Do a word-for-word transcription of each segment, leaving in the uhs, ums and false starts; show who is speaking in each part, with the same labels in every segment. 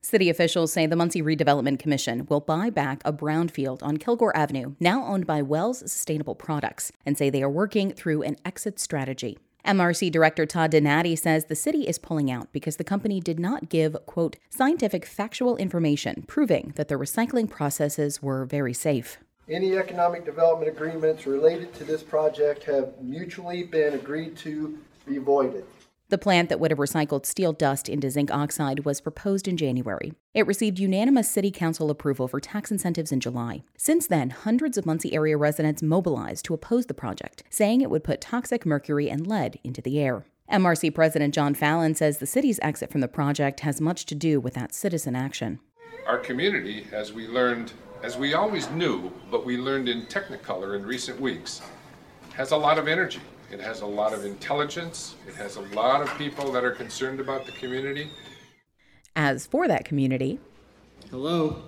Speaker 1: City officials say the Muncie Redevelopment Commission will buy back a brownfield on Kilgore Avenue, now owned by Wells Sustainable Products, and say they are working through an exit strategy. M R C Director Todd Donati says the city is pulling out because the company did not give, quote, scientific factual information proving that the recycling processes were very safe.
Speaker 2: Any economic development agreements related to this project have mutually been agreed to be voided.
Speaker 1: The plant that would have recycled steel dust into zinc oxide was proposed in January. It received unanimous city council approval for tax incentives in July. Since then, hundreds of Muncie area residents mobilized to oppose the project, saying it would put toxic mercury and lead into the air. M R C President John Fallon says the city's exit from the project has much to do with that citizen action.
Speaker 3: Our community, as we learned, as we always knew, but we learned in Technicolor in recent weeks, has a lot of energy. It has a lot of intelligence. It has a lot of people that are concerned about the community.
Speaker 1: As for that community,
Speaker 4: hello.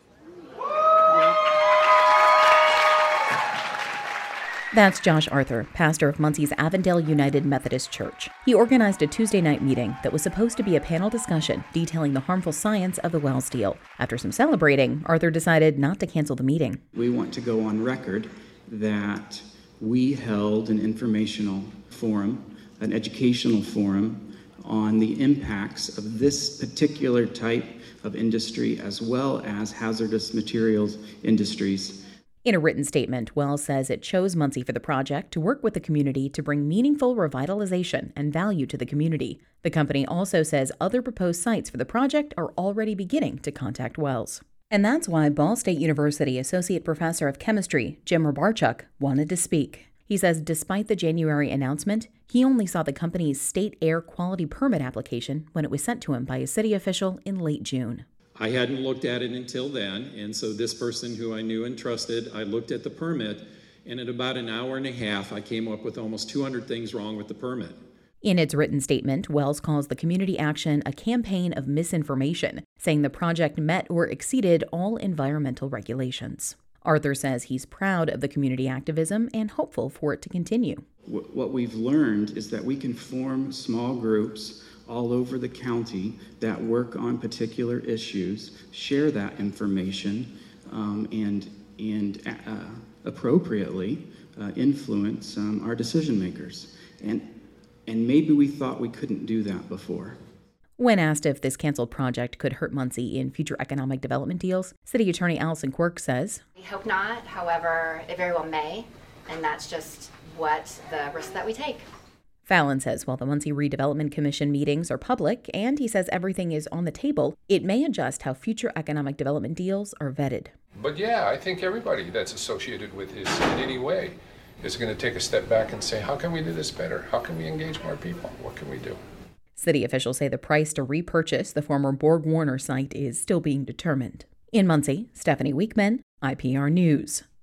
Speaker 1: That's Josh Arthur, pastor of Muncie's Avondale United Methodist Church. He organized a Tuesday night meeting that was supposed to be a panel discussion detailing the harmful science of the Wells deal. After some celebrating, Arthur decided not to cancel the meeting.
Speaker 4: We want to go on record that we held an informational forum, an educational forum on the impacts of this particular type of industry as well as hazardous materials industries.
Speaker 1: In a written statement, Wells says it chose Muncie for the project to work with the community to bring meaningful revitalization and value to the community. The company also says other proposed sites for the project are already beginning to contact Wells. And that's why Ball State University Associate Professor of Chemistry, Jim Robarchuk, wanted to speak. He says despite the January announcement, he only saw the company's state air quality permit application when it was sent to him by a city official in late June.
Speaker 5: I hadn't looked at it until then, and so this person who I knew and trusted, I looked at the permit, and in about an hour and a half, I came up with almost two hundred things wrong with the permit.
Speaker 1: In its written statement, Wells calls the community action a campaign of misinformation, saying the project met or exceeded all environmental regulations. Arthur says he's proud of the community activism and hopeful for it to continue.
Speaker 4: What we've learned is that we can form small groups all over the county that work on particular issues, share that information, um, and, and uh, appropriately uh, influence um, our decision makers. And And maybe we thought we couldn't do that before.
Speaker 1: When asked if this canceled project could hurt Muncie in future economic development deals, City Attorney Allison Quirk says,
Speaker 6: "We hope not. However, it very well may, and that's just what the risk that we take."
Speaker 1: Fallon says while the Muncie Redevelopment Commission meetings are public and he says everything is on the table, it may adjust how future economic development deals are vetted.
Speaker 3: But yeah, I think everybody that's associated with this in any way is going to take a step back and say, how can we do this better? How can we engage more people? What can we do?
Speaker 1: City officials say the price to repurchase the former Borg Warner site is still being determined. In Muncie, Stephanie Weekman, I P R News.